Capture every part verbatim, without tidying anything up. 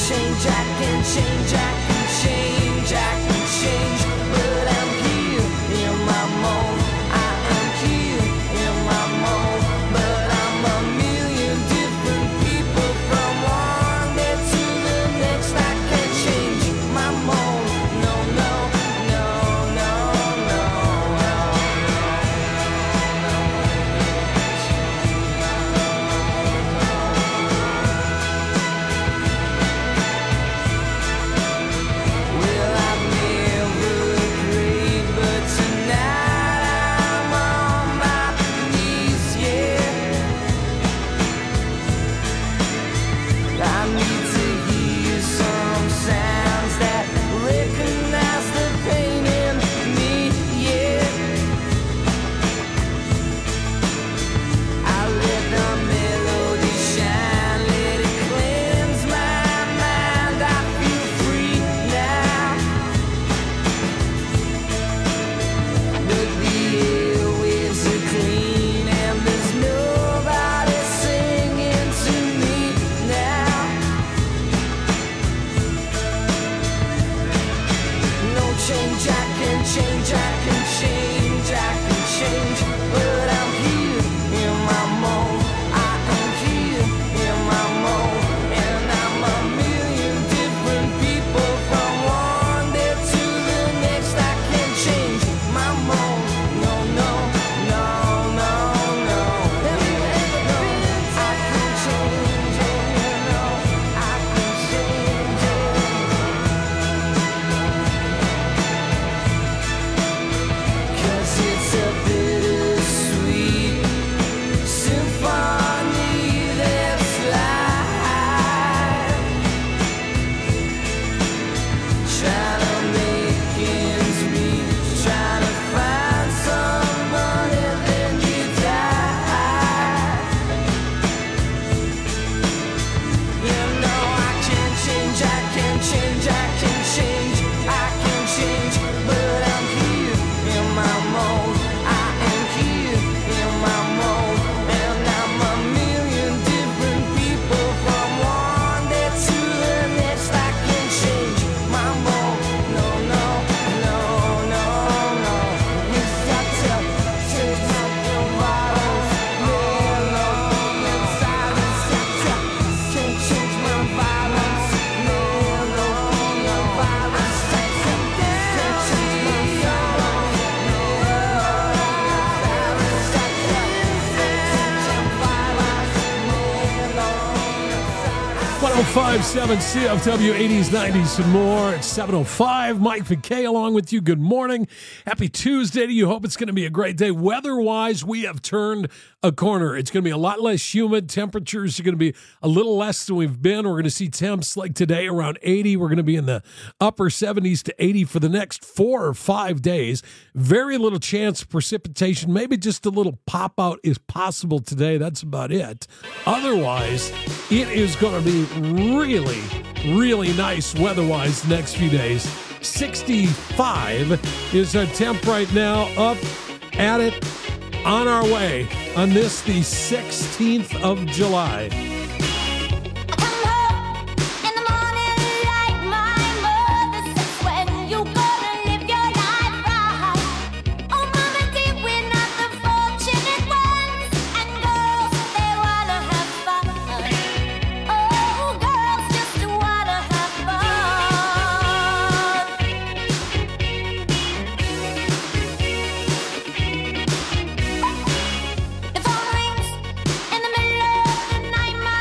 change, I can change, I can change, I can change, but I'm here in my mold. I am here in my mold, but I'm a million different people from one day to the next. I can't change my mold. No, no, no, no, no, no, Well, I've never prayed, but tonight I'm on my knees, yeah. I need to hear some sounds that recognize the pain in me, yeah. I let the melody shine, let it cleanse my mind. I feel free now. But the airwaves are clean and there's nobody singing to me now. No change, I can change, I can change, I can change, but I'm here in my mold. I am here in my mold, and I'm a million different people from one day to the next. I can change my mold. No, no, no, no, no. No, I can change it. No, I can change it. 'Cause it's a bittersweet symphony that's life. Trying to make ends meet, trying to find some money, then you die. You know I can change, I can change, I can change, I can change, but I'm here in my mold. I am here in my mold, and I'm a million different people from one day to the next. I can change my mold. No, no, no, no, no. It's got to change my violence. Melody and silence. Can't change my violence. Melody and violence. Can't change my one oh five point seven C F W, eighties, nineties, and more. It's seven oh five. Mike McKay along with you. Good morning. Happy Tuesday to you. Hope it's going to be a great day. Weather-wise, we have turned a corner. It's going to be a lot less humid. Temperatures are going to be a little less than we've been. We're going to see temps like today around eighty. We're going to be in the upper seventies to eighty for the next four or five days. Very little chance of precipitation. Maybe just a little pop-out is possible today. That's about it. Otherwise, it is going to be really, really nice weather-wise the next few days. sixty-five is our temp right now. Up at it, on our way on this, the sixteenth of July. The phone rings in the middle of the night.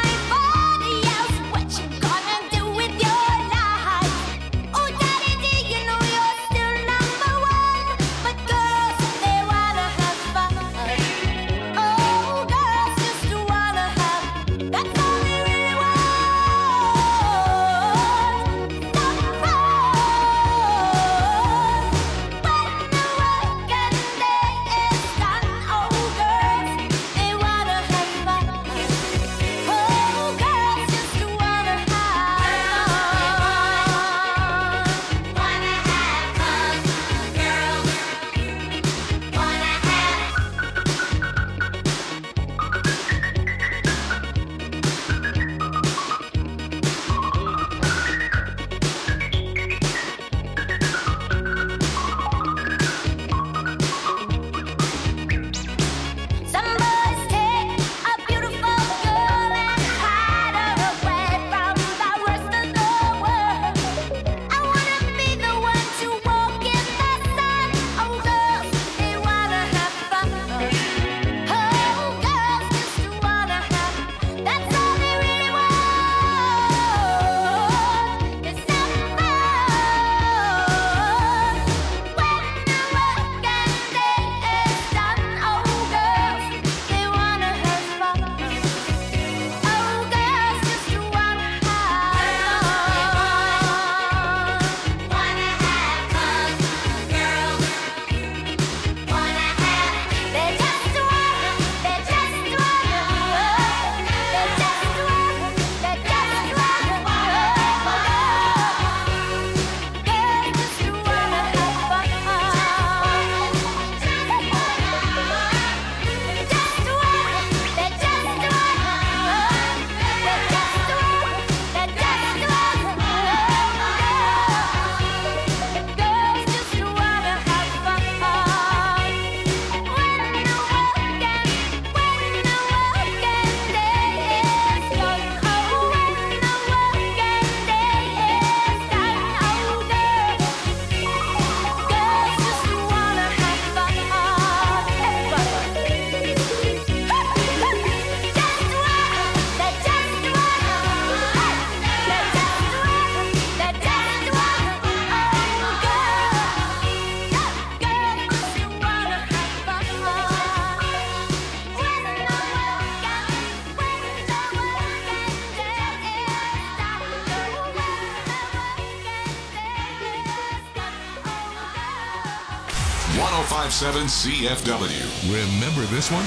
one oh five point seven C F W. Remember this one?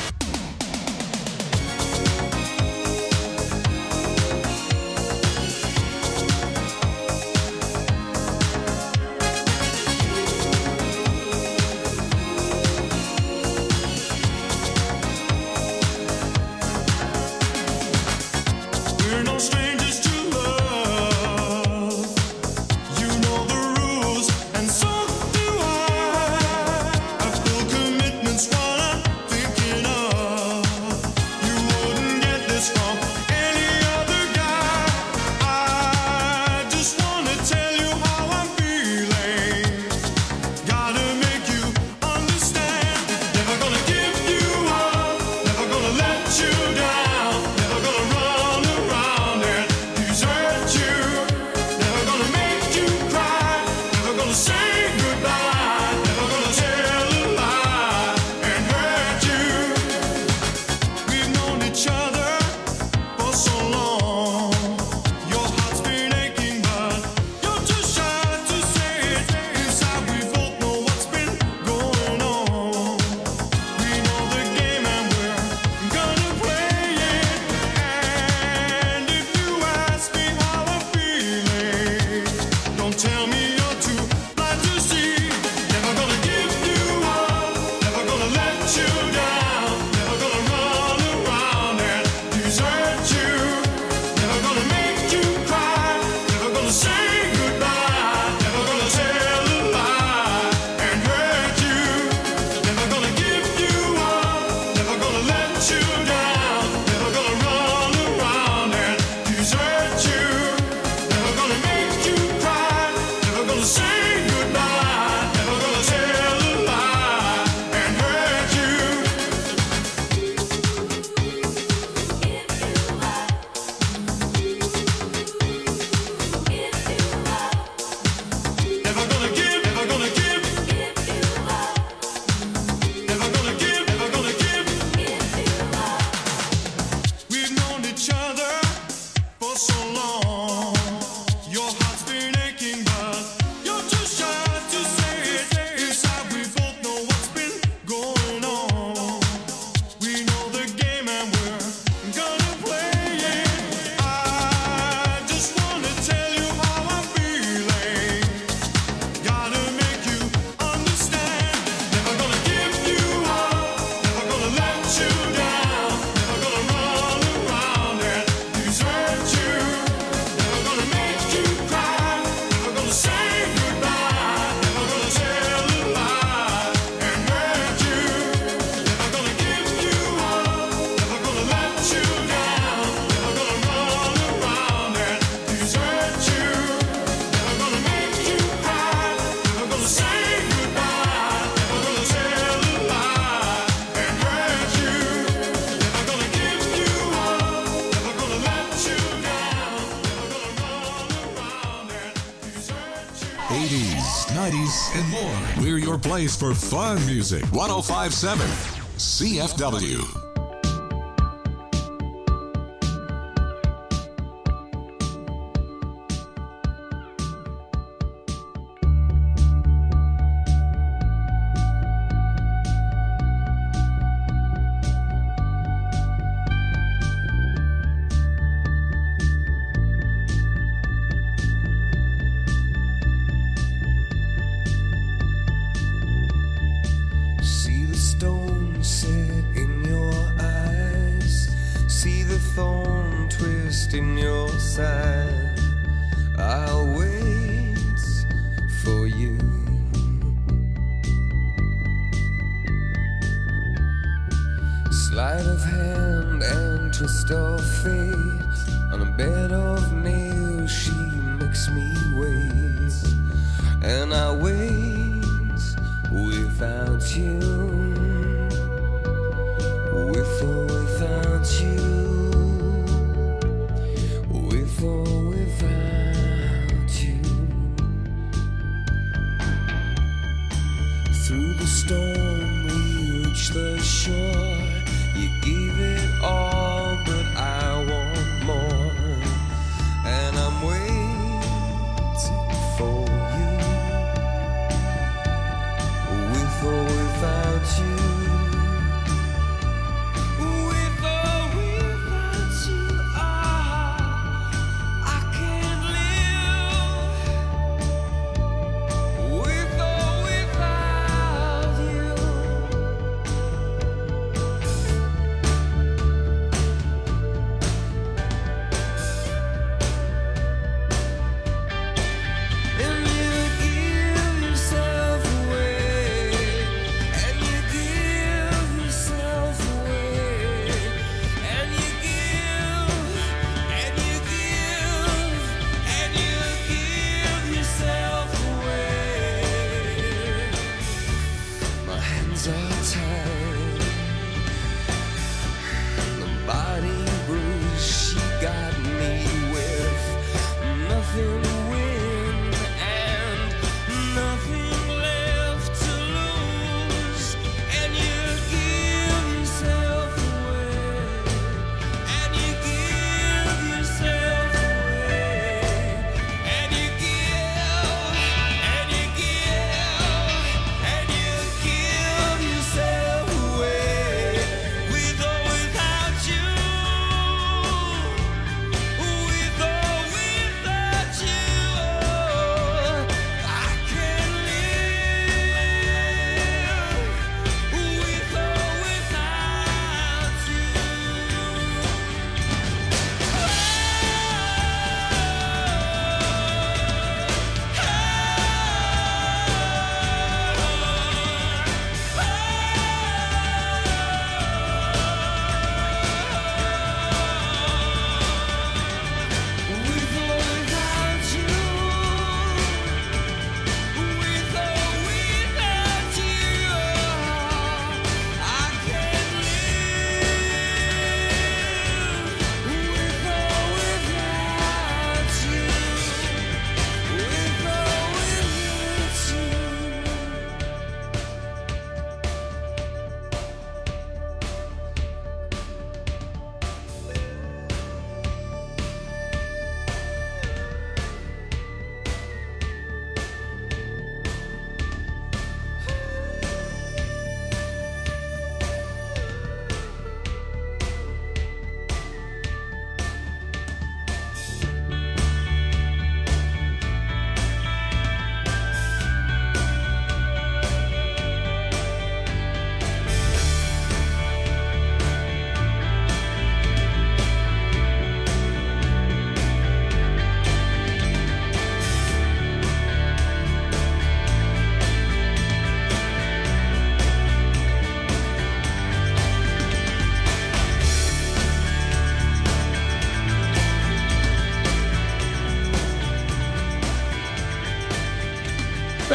eighties, nineties, and more. We're your place for fun music. one oh five point seven C F W. In your side, I'll wait for you. Sleight of hand and twist of fate, on a bed of nails she makes me wait, and I wait without you, with or without you. With or without you. Through the storm we reach the shore. You gave it all, but I want more. And I'm waiting for you. With or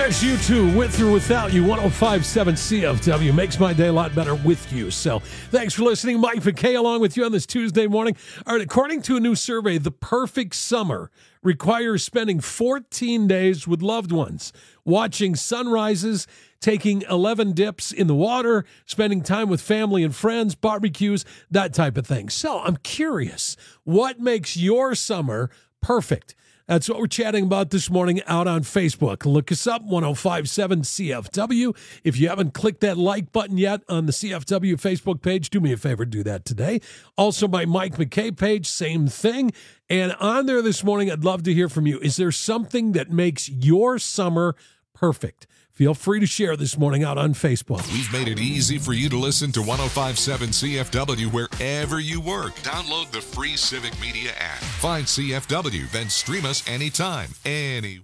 There's you two, with or without you. one oh five point seven C F W makes my day a lot better with you. So thanks for listening. Mike McKay along with you on this Tuesday morning. All right, according to a new survey, the perfect summer requires spending fourteen days with loved ones, watching sunrises, taking eleven dips in the water, spending time with family and friends, barbecues, that type of thing. So I'm curious, what makes your summer perfect? That's what we're chatting about this morning out on Facebook. Look us up, one oh five point seven C F W. If you haven't clicked that like button yet on the C F W Facebook page, do me a favor, do that today. Also, my Mike McKay page, same thing. And on there this morning, I'd love to hear from you. Is there something that makes your summer perfect? Feel free to share this morning out on Facebook. We've made it easy for you to listen to one oh five point seven C F W wherever you work. Download the free Civic Media app. Find C F W, then stream us anytime, anywhere.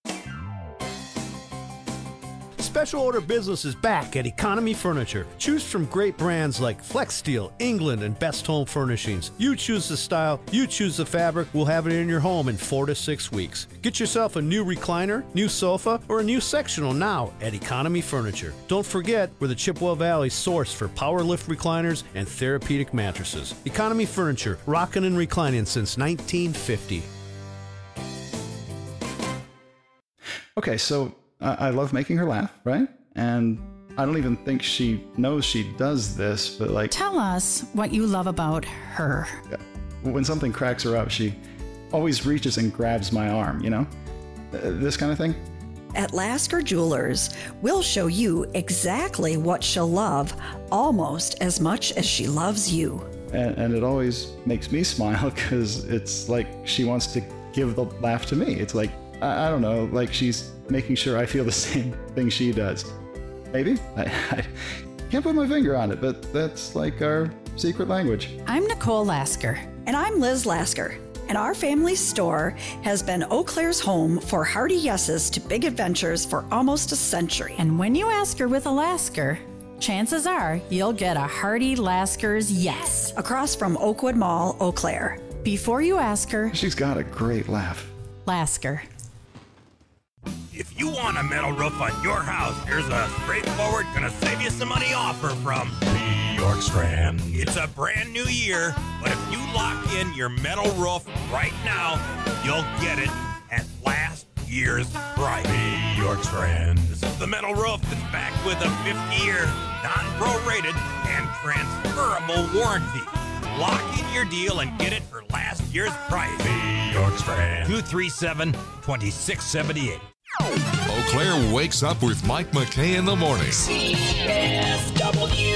Special order business is back at Economy Furniture. Choose from great brands like Flex Steel, England, and Best Home Furnishings. You choose the style, you choose the fabric. We'll have it in your home in four to six weeks. Get yourself a new recliner, new sofa, or a new sectional now at Economy Furniture. Don't forget, we're the Chippewa Valley source for power lift recliners and therapeutic mattresses. Economy Furniture, rockin' and reclining since nineteen fifty. Okay, so uh, I love making her laugh, right? And I don't even think she knows she does this, but like... Tell us what you love about her. When something cracks her up, she always reaches and grabs my arm, you know? Uh, this kind of thing. At Lasker Jewelers, we'll show you exactly what she'll love almost as much as she loves you. And, and it always makes me smile because it's like she wants to give the laugh to me. It's like, I, I don't know, like she's making sure I feel the same thing she does. Maybe? I, I can't put my finger on it, but that's like our secret language. I'm Nicole Lasker. And I'm Liz Lasker. And our family store has been Eau Claire's home for hearty yeses to big adventures for almost a century. And when you ask her with a Lasker, chances are you'll get a hearty Lasker's yes. Across from Oakwood Mall, Eau Claire. Before you ask her, She's got a great laugh. Lasker. If you want a metal roof on your house, here's a straightforward, gonna save you some money offer from York Strand. It's a brand new year, but if you lock in your metal roof right now, you'll get it at last year's price. York Strand. This is the metal roof that's backed with a fifty-year, non-prorated, and transferable warranty. Lock in your deal and get it for last year's price. York Strand. two three seven, two six seven eight. Eau Claire wakes up with Mike McKay in the morning. C F W.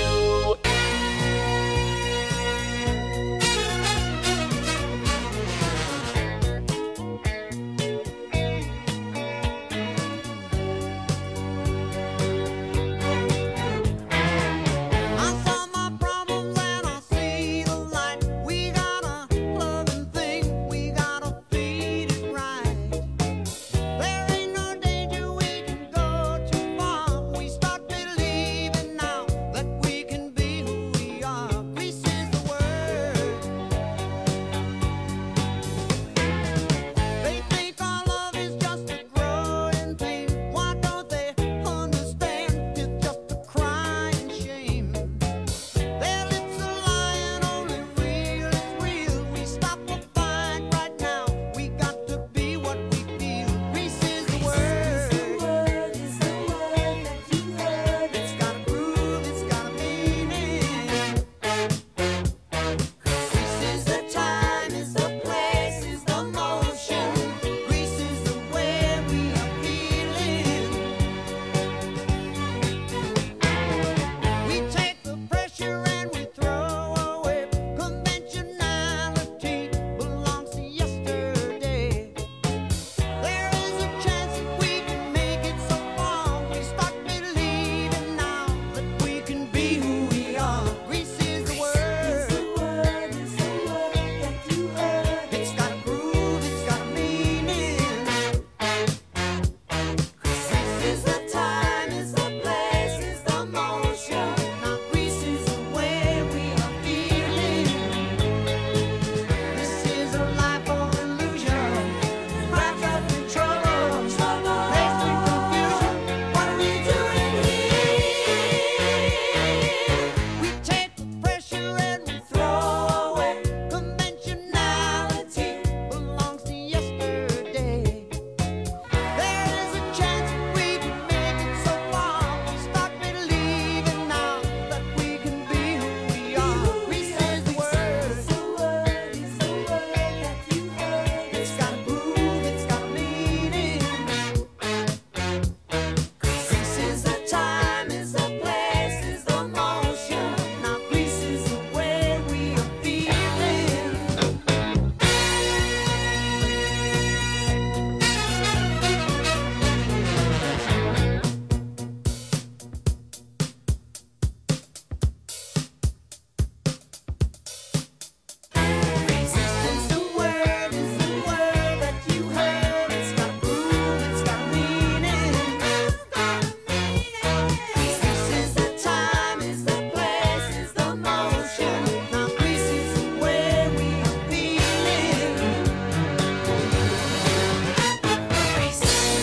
That we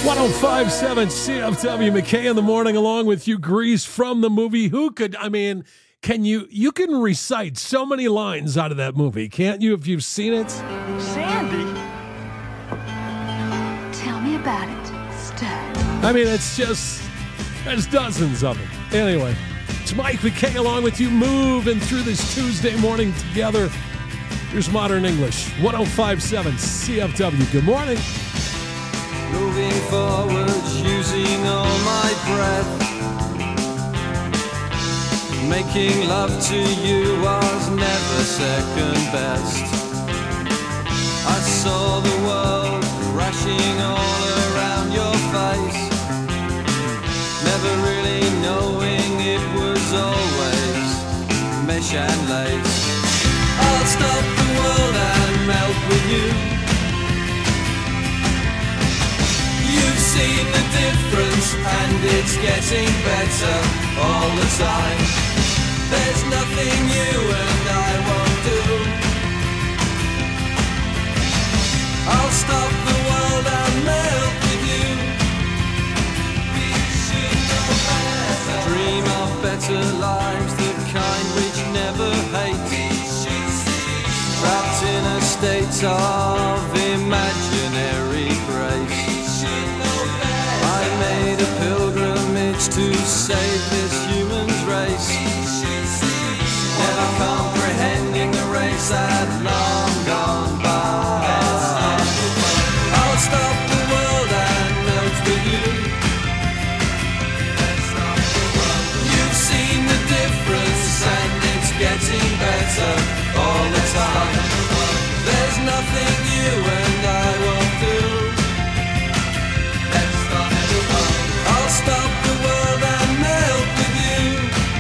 one oh five point seven C F W, McKay in the morning, along with you, Grease from the movie. Who could, I mean, can you, you can recite so many lines out of that movie, can't you, if you've seen it? Sandy? Tell me about it, stud. I mean, it's just, there's dozens of them. Anyway, it's Mike McKay along with you, moving through this Tuesday morning together. Here's Modern English, one oh five point seven C F W. Good morning. Moving forward, using all my breath. Making love to you was never second best. I saw the world crashing all around your face, never really knowing it was always mesh and lace. I'll stop the world and melt with you. You've seen the difference and it's getting better all the time. There's nothing you and I won't do. I'll stop the world and melt with you. We should know better. Dream of better lives, the kind which never hate. Trapped in a state of imaginary grace. I made a pilgrimage to save this human's race, never comprehending the race had long gone by. I'll stop the world and melt with you. You've seen the difference and it's getting better all the time. There's nothing you and I won't do. I'll stop the world and melt with you.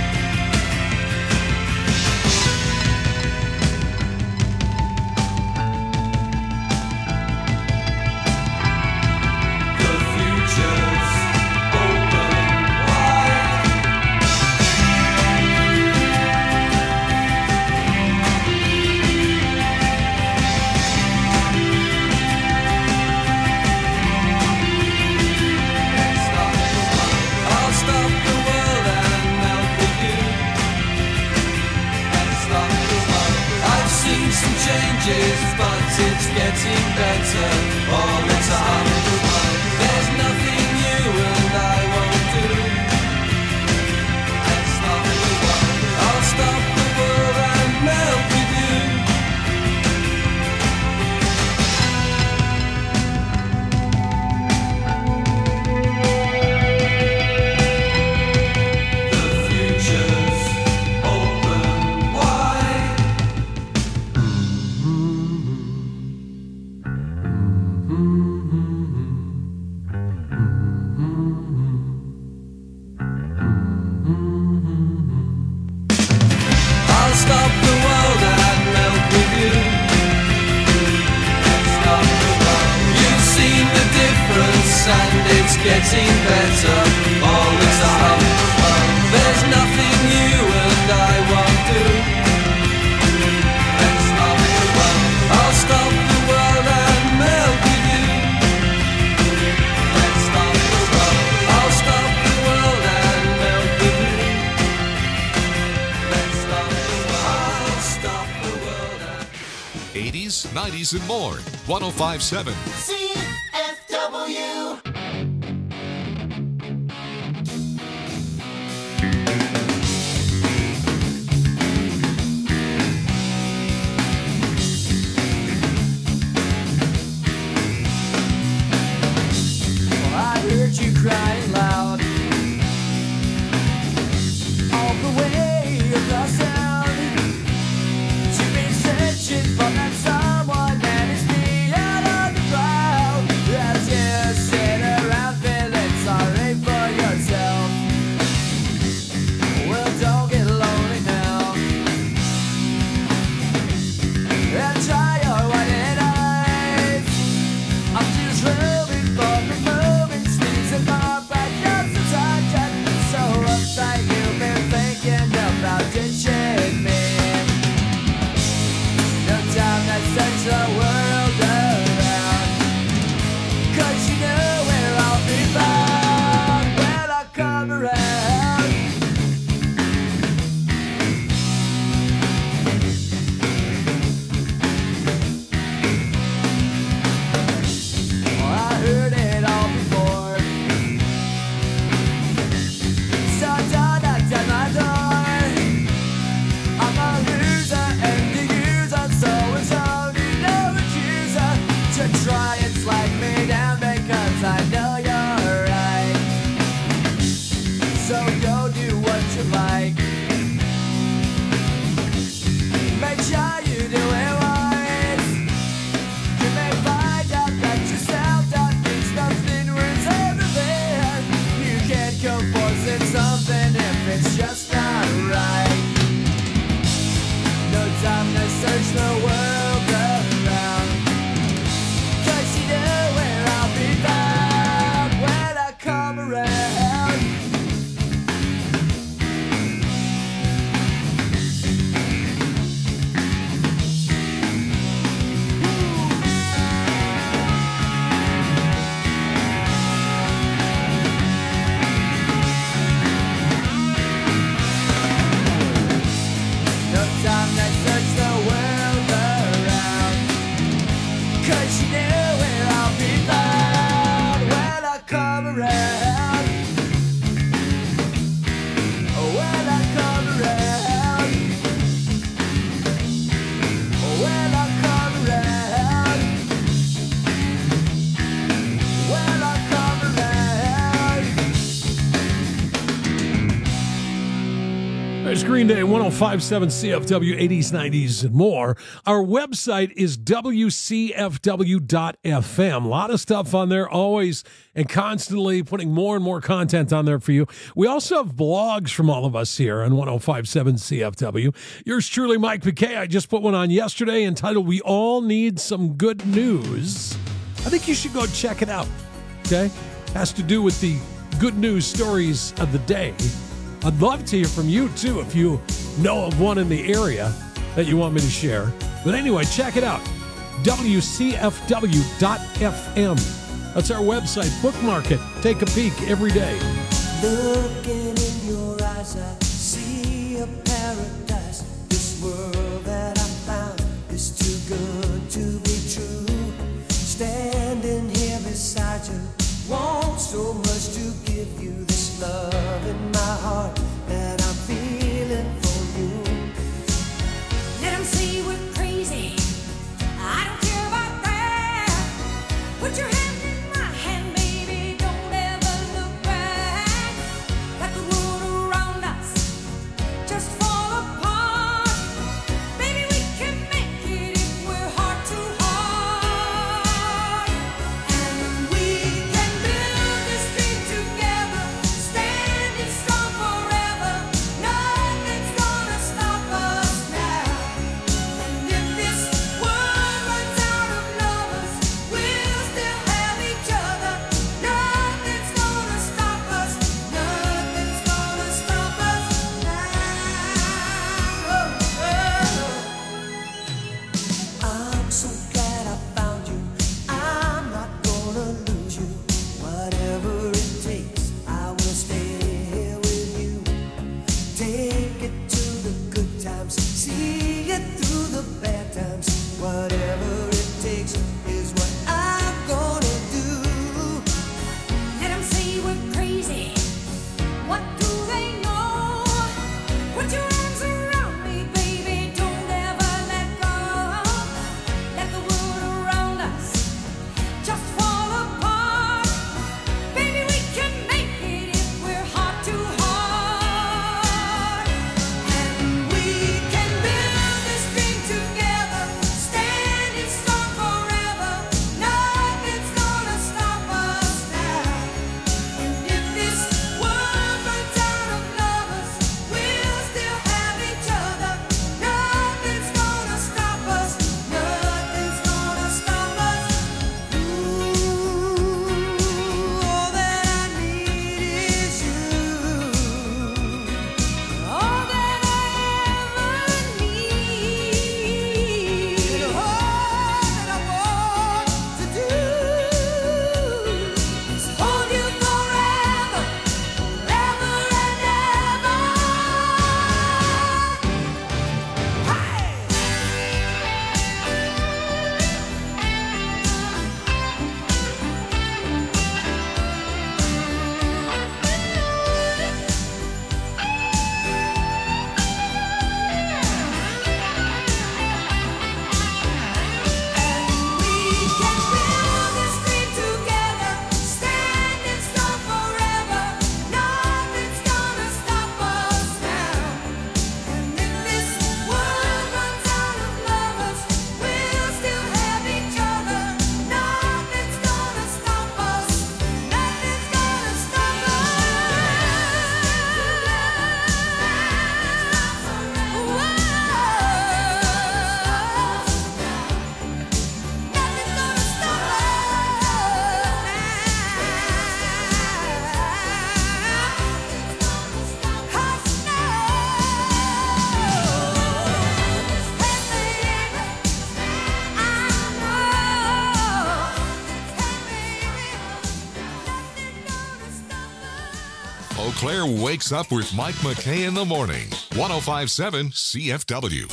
The future's open wide. I'll stop the world and melt with you. I've seen some changes, but it's getting better all the time. There's nothing you and I won't do. I'll stop the world and melt with you. The future's open wide. I'll stop the world and melt with you. You've seen the difference and it's getting better all the time. There's nothing you and I won't do. I'll stop the world and melt with you. I'll stop the world and melt with you. I'll stop the world and eighties, nineties, and more. one oh five point seven. C F W. Well, I heard you crying loud all the way across sound. You've been searching for that someone that is beyond on the crowd. As you sit around feeling sorry for yourself. Well, don't get lonely now. And try your white eyes. I'm just moving for the moving streets of my back. I know you're right. So go do what you like. Make sure you do it right. You may find out that yourself that thinks nothing worth everything. You can't go forcing something if it's just not right. No time to search the world around, 'cause you know where I'll be found when I come around. No time to search the world around, 'cause you know where I'll be found when I come around. When I come around. When I come around. When I come around. There's Green Day, one oh five point seven C F W, eighties, nineties, and more. Our website is W C F W dot F M. A lot of stuff on there, always and constantly putting more and more content on there for you. We also have blogs from all of us here on one oh five point seven C F W. Yours truly, Mike McKay. I just put one on yesterday entitled, We All Need Some Good News. I think you should go check it out, okay? Has to do with the good news stories of the day. I'd love to hear from you, too, if you know of one in the area that you want me to share. But anyway, check it out, W C F W dot F M. That's our website. Bookmark it. Take a peek every day. Looking in your eyes, I see a paradise. This world that I found is too good to be true. Standing here beside you, want so much to give you this love in my heart that I'm feeling for you. Let 'em say we're crazy. I don't care about that. Put your hand in my hand, baby. Don't ever look back. Let the world around us just fall apart. Baby, we can make it if we're heart to heart. And we can build this dream together, standing strong forever. Eau Claire wakes up with Mike McKay in the morning. one oh five point seven C F W.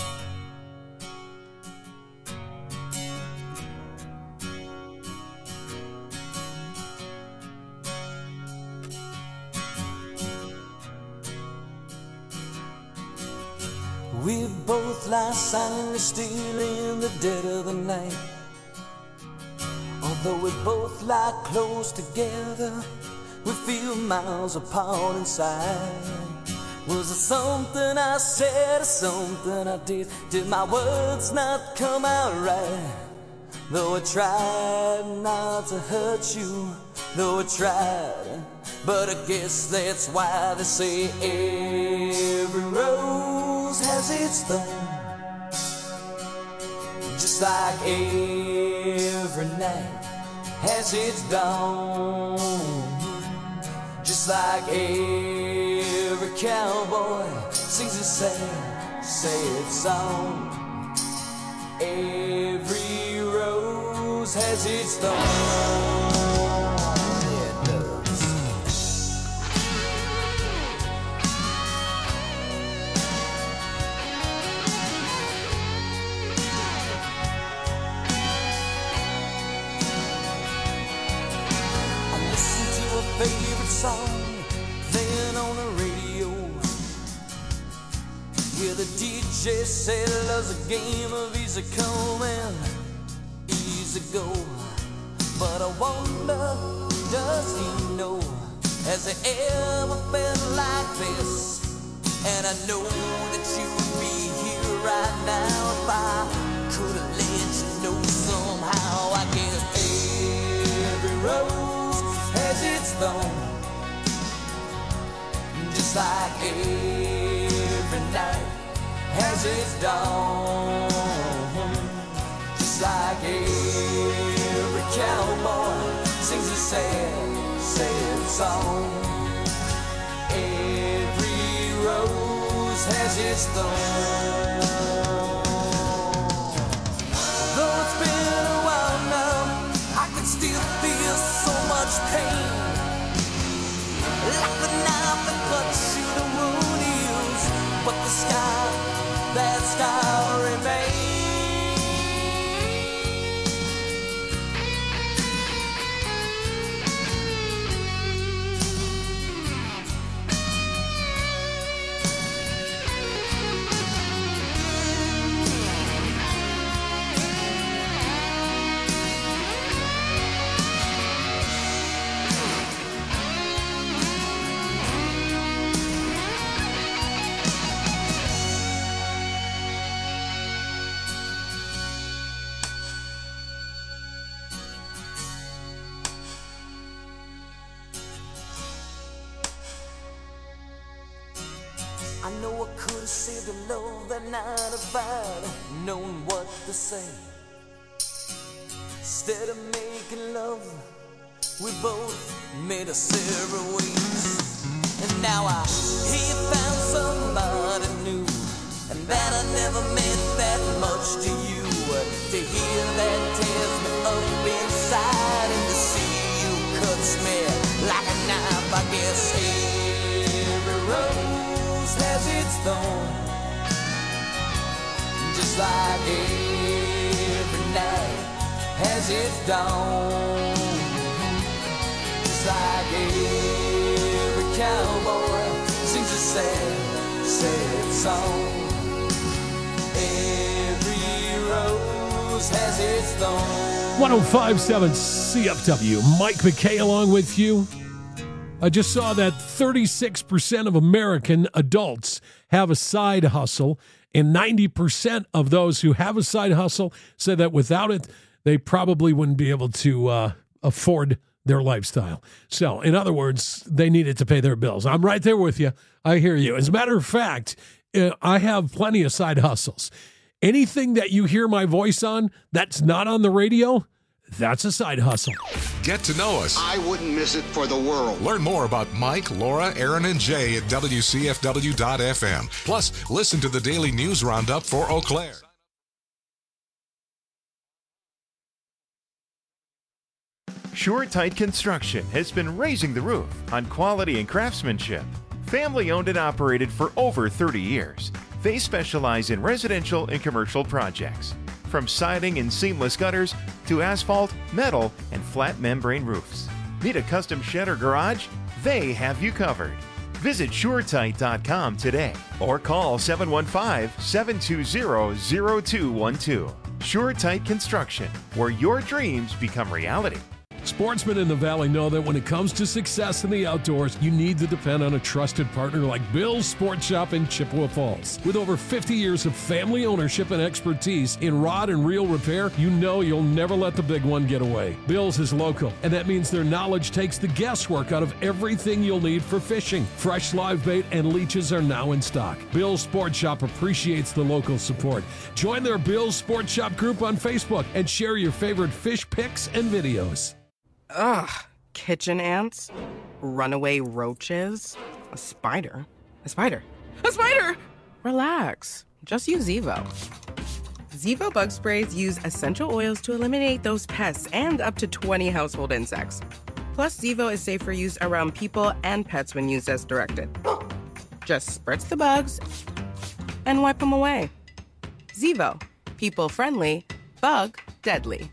We both lie silently still in the dead of the night. Although we both lie close together, we feel miles apart inside. Was it something I said or something I did? Did my words not come out right? Though I tried not to hurt you, though I tried, but I guess that's why they say every rose has its thorn. Just like every night has its dawn. Just like every cowboy sings a sad, sad song. Every rose has its thorn. Yeah, it does. I listen to a favorite song, then on the radio. Yeah, the D J said love's a game of easy come and easy go. But I wonder, does he know? Has he ever felt like this? And I know that you would be here right now if I could have let you know somehow. I guess every rose has its thorn. Just like every night has its dawn. Just like every cowboy sings a sad, sad song. Every rose has its thorn. Though it's been a while now, I can still feel so much pain. Like the knife that cuts you, the wound heals, but the scar, that scar remains. I know I could have saved the love that night if I'd known what to say. Instead of making love, we both made a separate ways. And now I hear you found somebody new, and that I never meant that much to you. To hear that tears me up inside, and to see you cuts me like a knife. I guess every rose has its thorn. Just like every night has its dawn. Just like every cowboy sings a sad, sad song. Every rose has its thorn. one oh five point seven C F W. Mike McKay along with you. I just saw that thirty-six percent of American adults have a side hustle, and ninety percent of those who have a side hustle say that without it, they probably wouldn't be able to uh, afford their lifestyle. So, in other words, they needed to pay their bills. I'm right there with you. I hear you. As a matter of fact, uh, I have plenty of side hustles. Anything that you hear my voice on that's not on the radio, that's a side hustle. Get to know us. I wouldn't miss it for the world. Learn more about Mike, Laura, Aaron, and Jay at W C F W dot F M. Plus, listen to the daily news roundup for Eau Claire. SureTight Construction has been raising the roof on quality and craftsmanship. Family owned and operated for over thirty years. They specialize in residential and commercial projects, from siding and seamless gutters to asphalt, metal, and flat membrane roofs. Need a custom shed or garage? They have you covered. Visit SureTight dot com today or call seven one five, seven two zero, zero two one two. SureTight Construction, where your dreams become reality. Sportsmen in the Valley know that when it comes to success in the outdoors, you need to depend on a trusted partner like Bill's Sport Shop in Chippewa Falls. With over fifty years of family ownership and expertise in rod and reel repair, you know you'll never let the big one get away. Bill's is local, and that means their knowledge takes the guesswork out of everything you'll need for fishing. Fresh live bait and leeches are now in stock. Bill's Sport Shop appreciates the local support. Join their Bill's Sport Shop group on Facebook and share your favorite fish pics and videos. Ugh, kitchen ants, runaway roaches, a spider, a spider, a spider! Relax, just use Zevo. Zevo bug sprays use essential oils to eliminate those pests and up to twenty household insects. Plus, Zevo is safe for use around people and pets when used as directed. Just spritz the bugs and wipe them away. Zevo, people friendly, bug deadly.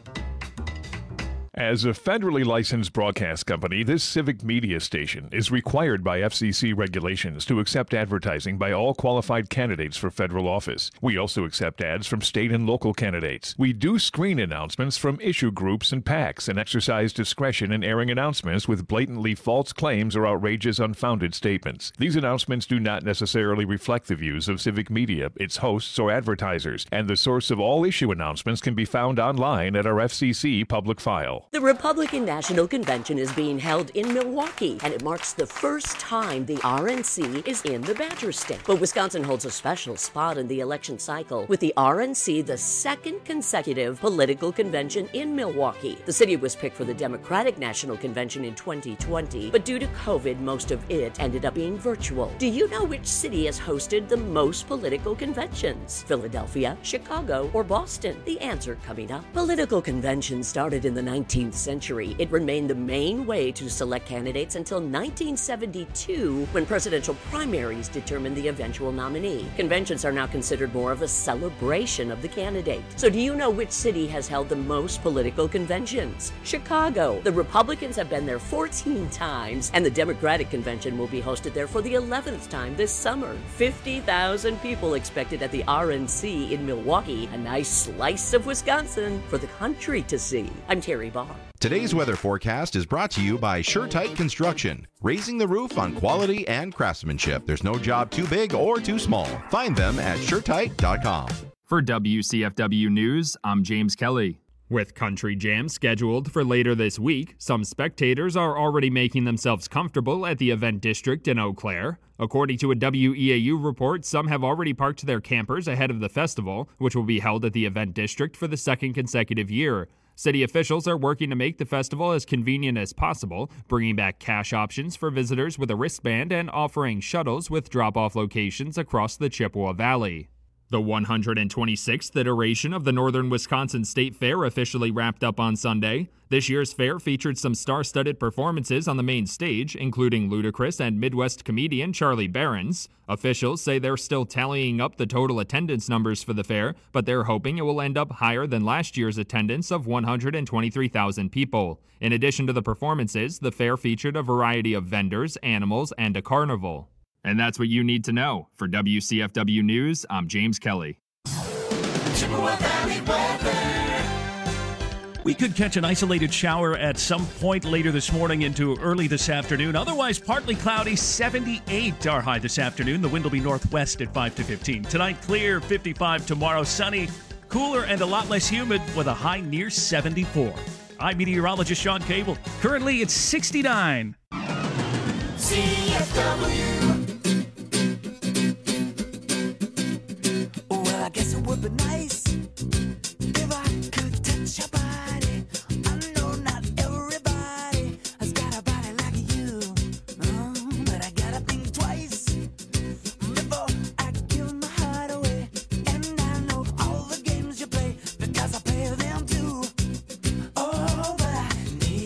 As a federally licensed broadcast company, this civic media station is required by F C C regulations to accept advertising by all qualified candidates for federal office. We also accept ads from state and local candidates. We do screen announcements from issue groups and PACs and exercise discretion in airing announcements with blatantly false claims or outrageous, unfounded statements. These announcements do not necessarily reflect the views of civic media, its hosts, or advertisers, and the source of all issue announcements can be found online at our F C C public file. The Republican National Convention is being held in Milwaukee, and it marks the first time the R N C is in the Badger State. But Wisconsin holds a special spot in the election cycle, with the R N C the second consecutive political convention in Milwaukee. The city was picked for the Democratic National Convention in twenty twenty, but due to COVID, most of it ended up being virtual. Do you know which city has hosted the most political conventions? Philadelphia, Chicago, or Boston? The answer coming up. Political conventions started in the nineteenth century. It remained the main way to select candidates until nineteen seventy-two, when presidential primaries determined the eventual nominee. Conventions are now considered more of a celebration of the candidate. So do you know which city has held the most political conventions? Chicago. The Republicans have been there fourteen times, and the Democratic convention will be hosted there for the eleventh time this summer. fifty thousand people expected at the R N C in Milwaukee, a nice slice of Wisconsin for the country to see. I'm Terry Barr. Today's weather forecast is brought to you by SureTight Construction, raising the roof on quality and craftsmanship. There's no job too big or too small. Find them at SureTight dot com. For W C F W News, I'm James Kelly. With Country Jam scheduled for later this week, some spectators are already making themselves comfortable at the event district in Eau Claire. According to a W E A U report, some have already parked their campers ahead of the festival, which will be held at the event district for the second consecutive year. City officials are working to make the festival as convenient as possible, bringing back cash options for visitors with a wristband and offering shuttles with drop-off locations across the Chippewa Valley. The one hundred twenty-sixth iteration of the Northern Wisconsin State Fair officially wrapped up on Sunday. This year's fair featured some star-studded performances on the main stage, including Ludacris and Midwest comedian Charlie Berens. Officials say they're still tallying up the total attendance numbers for the fair, but they're hoping it will end up higher than last year's attendance of one hundred twenty-three thousand people. In addition to the performances, the fair featured a variety of vendors, animals, and a carnival. And that's what you need to know. For W C F W News, I'm James Kelly. Chippewa Valley weather. We could catch an isolated shower at some point later this morning into early this afternoon. Otherwise, partly cloudy, seventy-eight our high this afternoon. The wind will be northwest at five to fifteen. Tonight, clear, fifty-five. Tomorrow, sunny, cooler, and a lot less humid with a high near seventy-four. I'm meteorologist Sean Cable. Currently, it's sixty-nine. C F W. Well, I guess it would be nice if I could touch your body. I know not everybody has got a body like you, um, but I gotta think twice before I give my heart away. And I know all the games you play because I play them too. Oh, but I need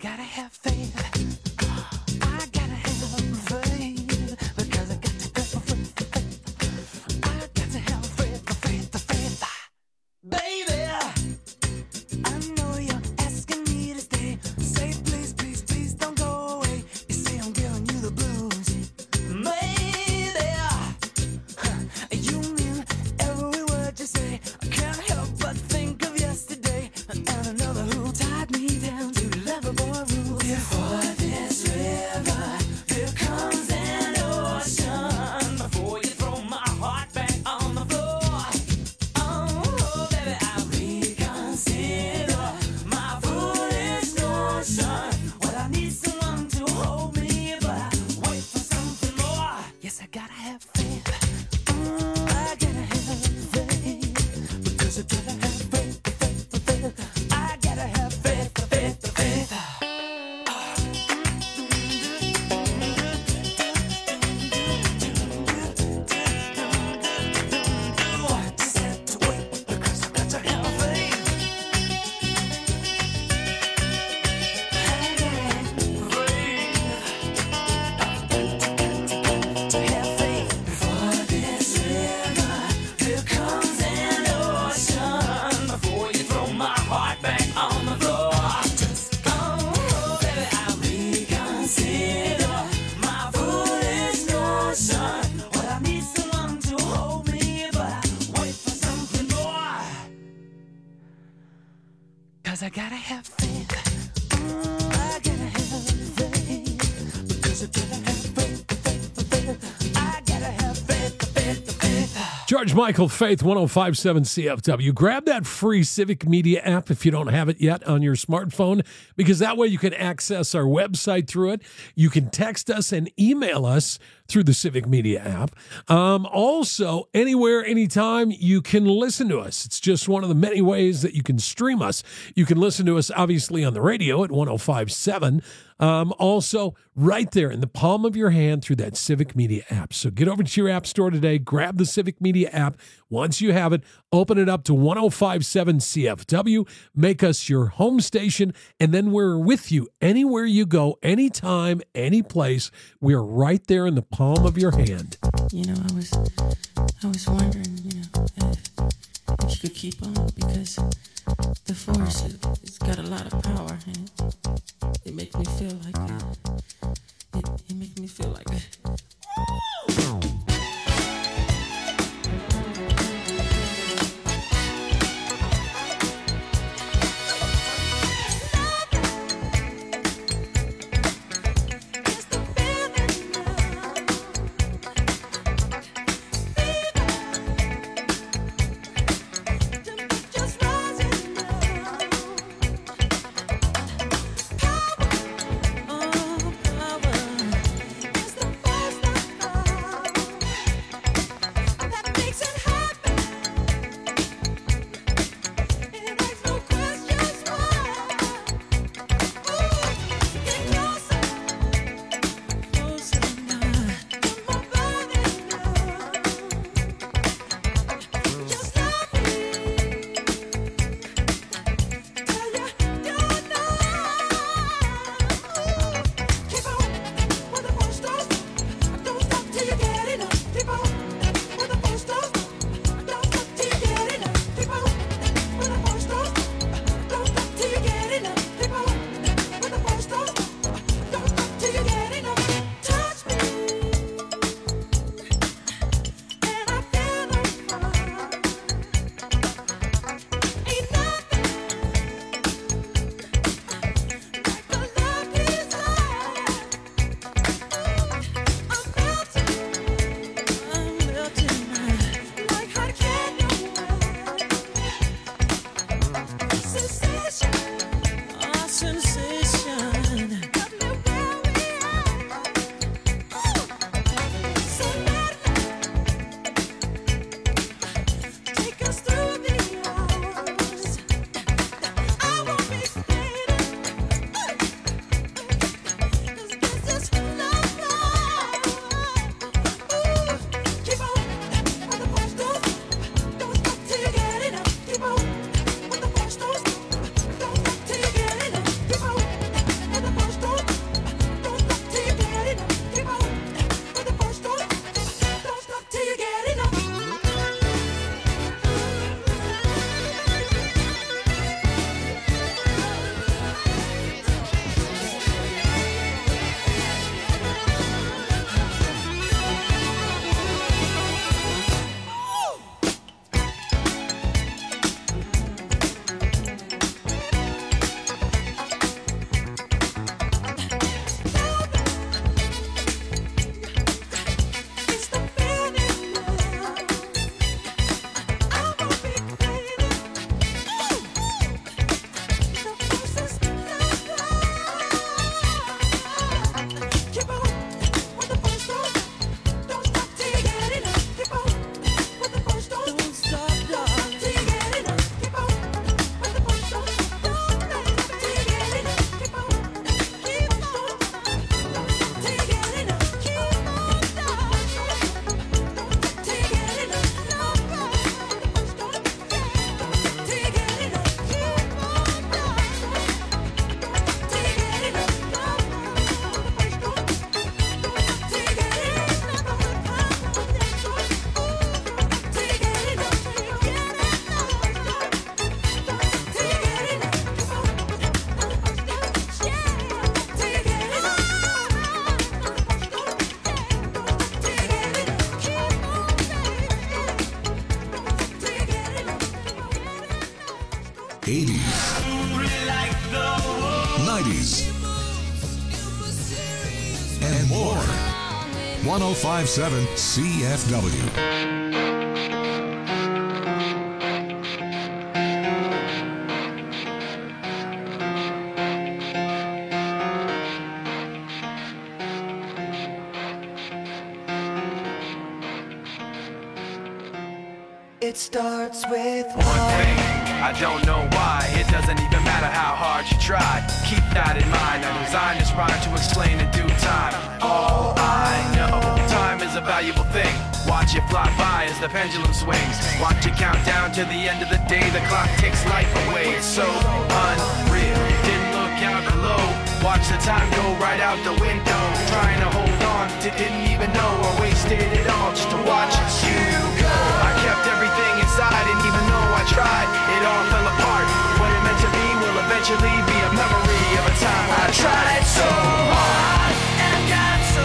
gotta have faith. I gotta have faith. Because I got to go for faith. I got to have faith, faith, faith. Baby, I know you're asking me to stay. Say please, please, please don't go away. You say I'm giving you the blues. Maybe you mean every word you say. I can't help but think of yesterday and another who tied me down to lovable rules. Before this river, here comes an ocean. Before you throw my heart back on the floor, oh baby, I reconsider my foolish notion. Well, I need someone to hold me, but I wait for something more. Yes, I gotta have faith. Mm, I gotta have faith. Because I gotta have faith, faith, faith. I gotta have faith, faith, faith. I just have to wait because I got to have faith. To have faith. Before this river, here comes an ocean. Before you throw my heart back on the floor, oh baby, I reconsider my foolish notion. Well, I need someone to hold me, but I wait for something more. Cause I gotta have faith. Mm, I gotta have faith. Because I gotta have faith, faith, faith. I gotta have faith, faith, faith. George Michael, Faith, one oh five point seven C F W. Grab that free Civic Media app if you don't have it yet on your smartphone, because that way you can access our website through it. You can text us and email us through the Civic Media app. Um, also, anywhere, anytime, you can listen to us. It's just one of the many ways that you can stream us. You can listen to us, obviously, on the radio at one oh five point seven. Um, also, right there in the palm of your hand through that Civic Media app. So get over to your app store today, grab the Civic Media app. Once you have it, open it up to one oh five point seven C F W, make us your home station, and then we're with you anywhere you go, anytime, any place. We're right there in the palm of your hand. You know, I was, I was wondering, you know, if, if you could keep on, because the force, it, it's got a lot of power, and it makes me feel like it, it, it makes me feel like it. Oh nineties, and more. one oh five point seven C F W. It starts with one thing. I don't know why. It doesn't even matter how hard you try. Keep that in mind. I designed this rhyme to explain in due time. All I know, time is a valuable thing. Watch it fly by as the pendulum swings. Watch it count down to the end of the day. The clock takes life away. It's so unreal. Didn't look out below. Watch the time go right out the window. Trying to hold on to didn't even know I wasted it all just to watch you go. I kept everything inside, and even though I tried, it all fell apart. What it meant to be will eventually be a memory of a time I tried so hard and got so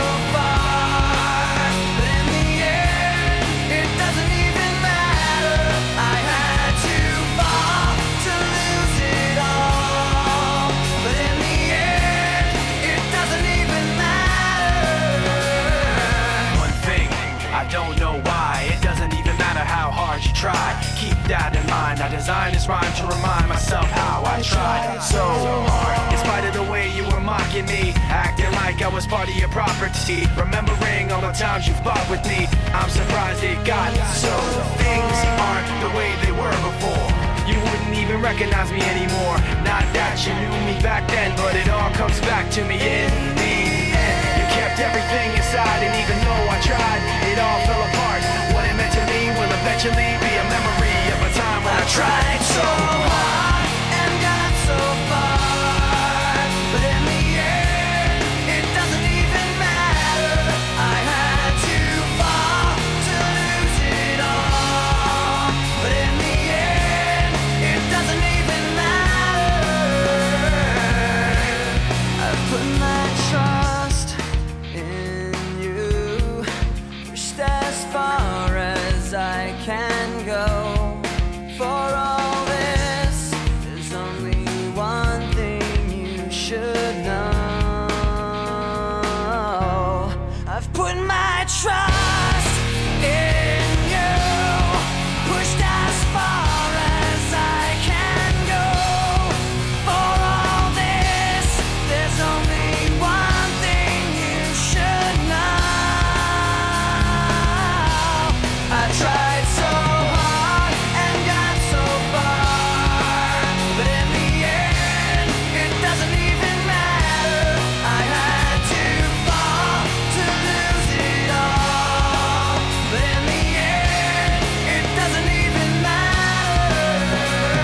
far. But in the end, it doesn't even matter. I had to fall to lose it all. But in the end, it doesn't even matter. One thing, I don't know why. It doesn't even matter how hard you try. Keep that in mind. I designed this rhyme to remind myself how I tried so hard. In spite of the way you were mocking me, acting like I was part of your property, remembering all the times you fought with me, I'm surprised it got so. Things aren't the way they were before. You wouldn't even recognize me anymore. Not that you knew me back then, but it all comes back to me in the end. You kept everything inside, and even though I tried, it all fell apart. What it meant to me will eventually be a memory of a time when I tried so hard and got so far. But in the end, it doesn't even matter. I had to fall to lose it all. But in the end, it doesn't even matter. I've put my trust in you, pushed as far as I can go. For all this, there's only one thing you should know. I've put my trust in you, pushed as far as I can go. For all this, there's only one thing you should know. I tried so hard and got so far, but in the end, it doesn't even matter. I had to fall to lose it all, but in the end, it doesn't even matter.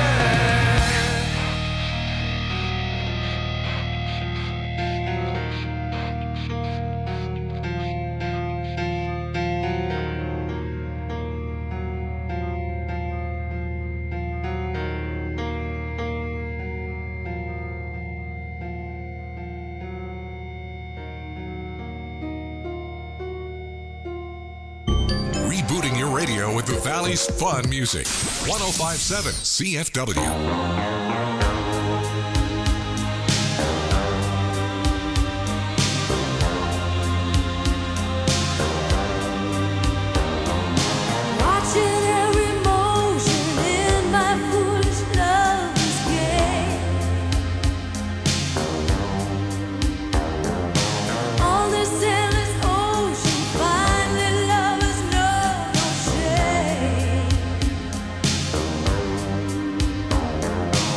Rebooting your radio with the Valley's fun music. one oh five point seven C F W. Watching every motion in my foolish lover's game. On this endless ocean, finally lovers know no shame.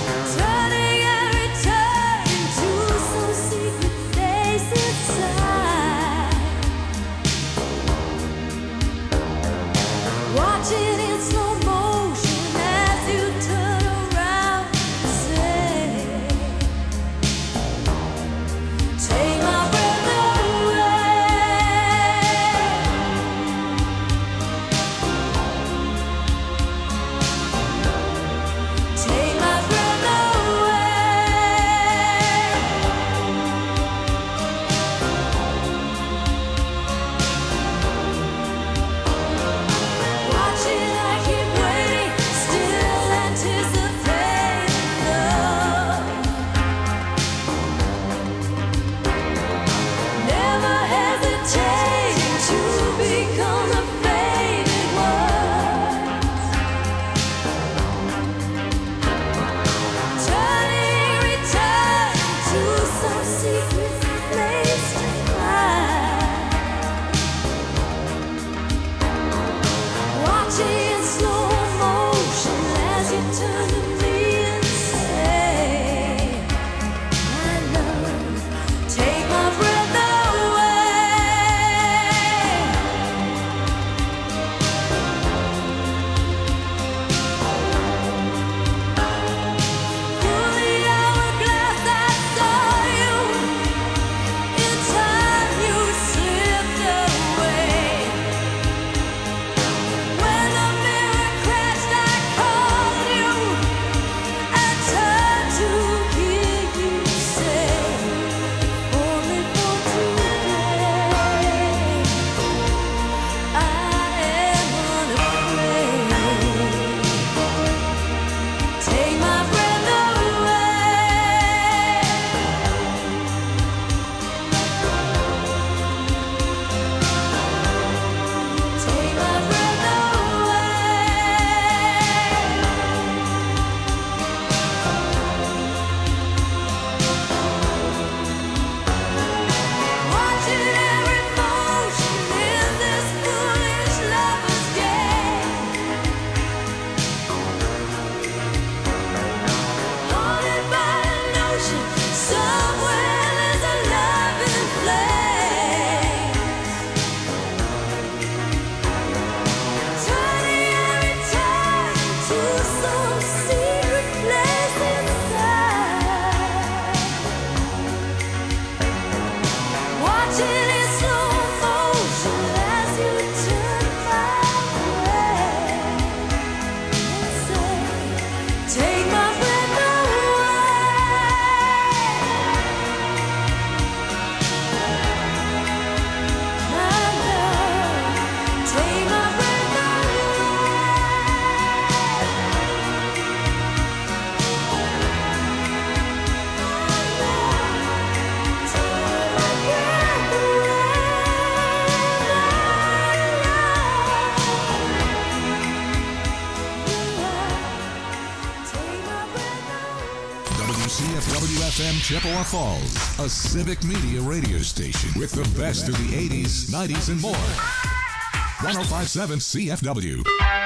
W C F W F M Chippewa Falls, a civic media radio station with the best of the eighties, nineties, and more. one oh five point seven C F W.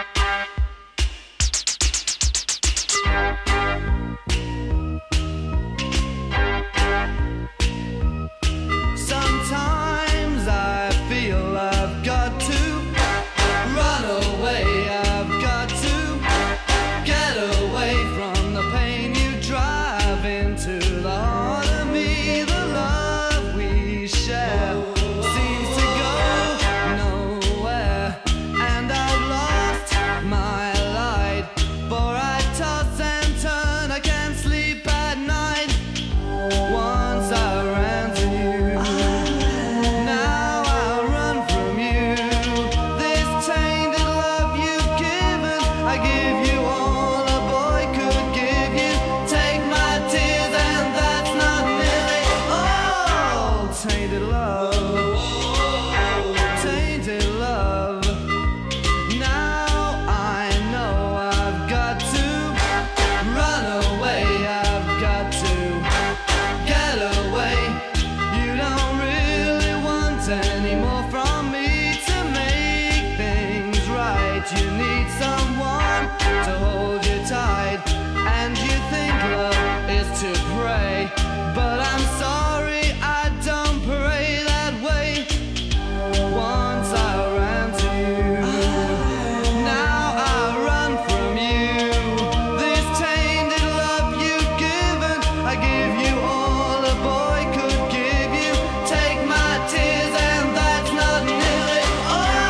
Sometimes I feel I've got to run away. I've got to get away from the pain you drive into the heart of me. The love we share seems to go nowhere, and I've lost my light. For I toss and turn, I can't sleep at night. Once I ran to you, now I run from you. This tainted love you've given, I give you all a boy could give you. Take my tears and that's not nearly all. Tainted love, tainted love. Now I know I've got to run away. I've got to get away. You don't really want any more from me to make things right. You need someone to hold you tight, and you think love is to pray. But I'm sorry, I don't pray that way. Once I ran to you, now I run from you. This tainted love you've given, I give